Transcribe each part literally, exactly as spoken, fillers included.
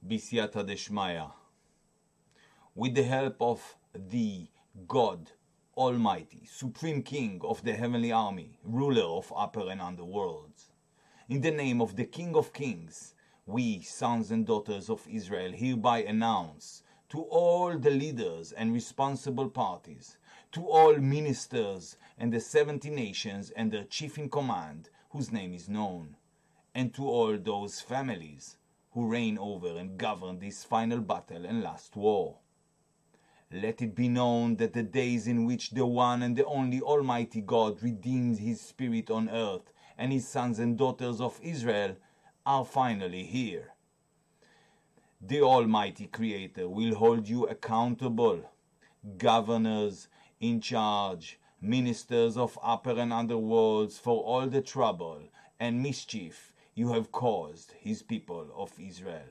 B'siyata Deshmaya. With the help of the God Almighty, Supreme King of the Heavenly Army, ruler of upper and underworlds. In the name of the King of Kings, we, sons and daughters of Israel, hereby announce to all the leaders and responsible parties, to all ministers and the seventy nations and their chief in command, whose name is known, and to all those families who reign over and govern this final battle and last war. Let it be known that the days in which the one and the only Almighty God redeemed his spirit on earth and his sons and daughters of Israel are finally here. The Almighty Creator will hold you accountable, governors in charge, ministers of upper and underworlds, for all the trouble and mischief you have caused his people of Israel.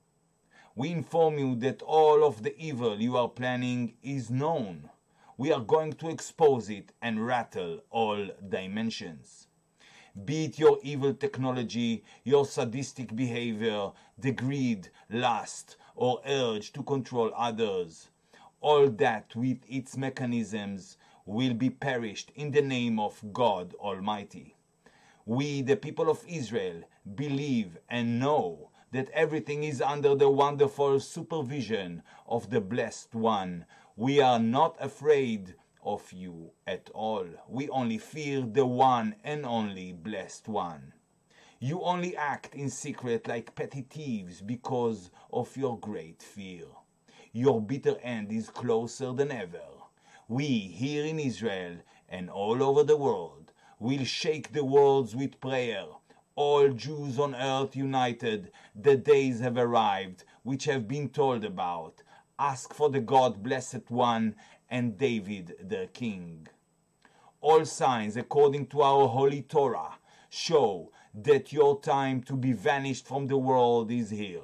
We inform you that all of the evil you are planning is known. We are going to expose it and rattle all dimensions. Be it your evil technology, your sadistic behavior, the greed, lust, or urge to control others, all that with its mechanisms will be perished in the name of God Almighty. We, the people of Israel, believe and know that everything is under the wonderful supervision of the Blessed One. We are not afraid of you at all. We only fear the one and only Blessed One. You only act in secret like petty thieves because of your great fear. Your bitter end is closer than ever. We, here in Israel and all over the world, will shake the worlds with prayer. All Jews on earth united, the days have arrived which have been told about. Ask for the God Blessed One and David their king. All signs, according to our holy Torah, show that your time to be vanished from the world is here.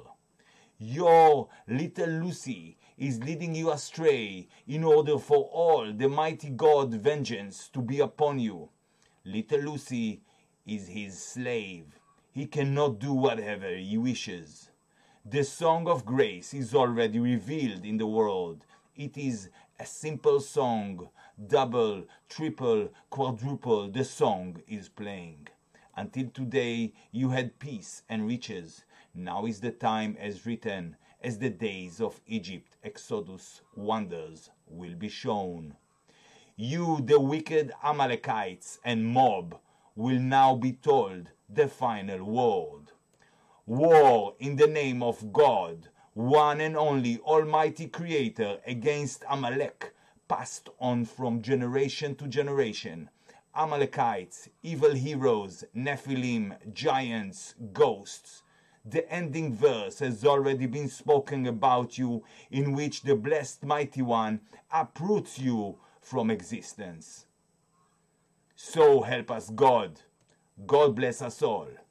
Your little Lucy is leading you astray in order for all the mighty God vengeance to be upon you. Little Lucy is his slave. He cannot do whatever he wishes. The song of grace is already revealed in the world. It is a simple song, double, triple, quadruple, the song is playing. Until today you had peace and riches. Now is the time as written, as the days of Egypt, Exodus, wonders will be shown. You, the wicked Amalekites and mob, will now be told the final word. War in the name of God, one and only Almighty Creator, against Amalek, passed on from generation to generation. Amalekites, evil heroes, Nephilim, giants, ghosts. The ending verse has already been spoken about you, in which the blessed Mighty One uproots you from existence. So help us God. God bless us all.